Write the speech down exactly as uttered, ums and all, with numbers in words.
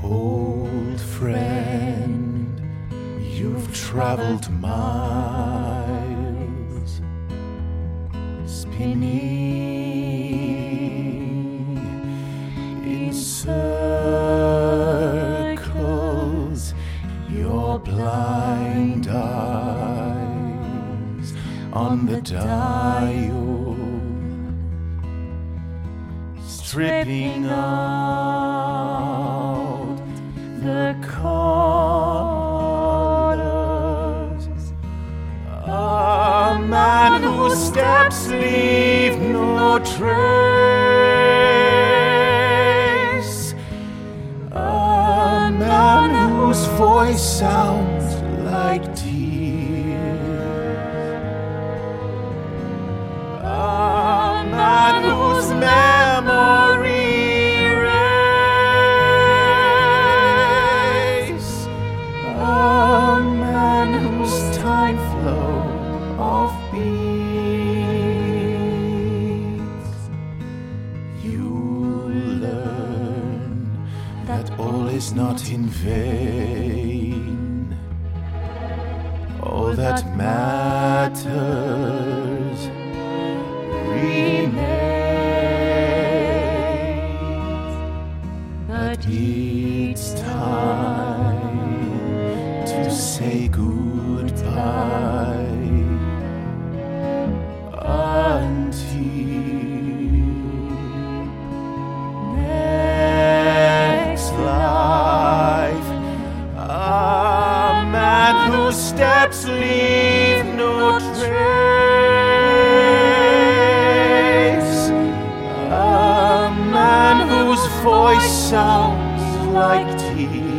Old friend, you've traveled miles, spinning in circles, your blind eyes on the dial, stripping out the colors. A man whose steps leave no trace. A man whose voice sounds like tears. A man whose memory flow of beats. You learn that all is not in vain. All that matters remains. But it's time to say goodbye until next life. A man whose steps leave no trace. A man whose voice sounds like tears.